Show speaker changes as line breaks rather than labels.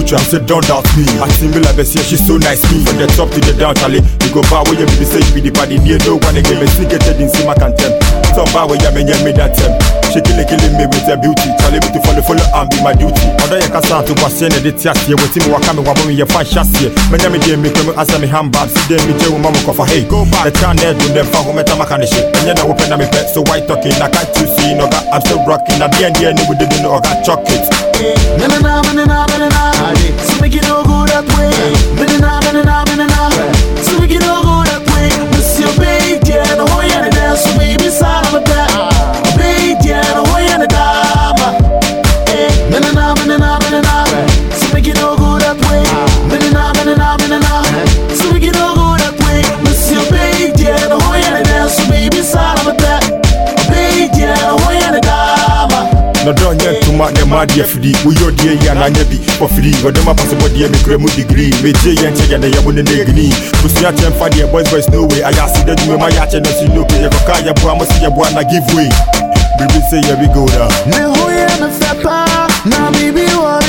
future. I said, don't doubt me. I see me like Bessie, she's so nice. Me from the top to the down, Charlie. You go bar where you be say you be the party. Near no one again, me see get in Sima Cantem. Some bar where you me that time. She killing me with her beauty. Charlie me to follow and be my duty. Although you can't start to pass in the tias here, with him walk me when you find chassis. Many me dear me come as me handbag. See them me tell mama cover. Hey, go back. The town there do them for home and shit. And then I open up my pet, so white talking. I can't you see no got. I'm still rocking. At the end, we didn't know I got chocolates.
So make it all go that way. So make it all go that way. Monsieur Baby, yeah, the whole year dance. So baby, son of a bad. Baby, yeah, the whole year dama. So make it all go that way. So make it all go that way. Monsieur Baby, yeah, the whole year dance. So baby, son of a bad. Baby, yeah, the whole year dama.
No don't yet to mark the mad FD. We your dear and I never for free. But them possible dear me cremu degree. Me J and check and they have one in the green. Pussy at them for the boys no way. I see that you my yacht and see no pay. Kaya boy must see a boy na give way. Baby say yeah we go down.
Ne hoya na fapa. Na baby what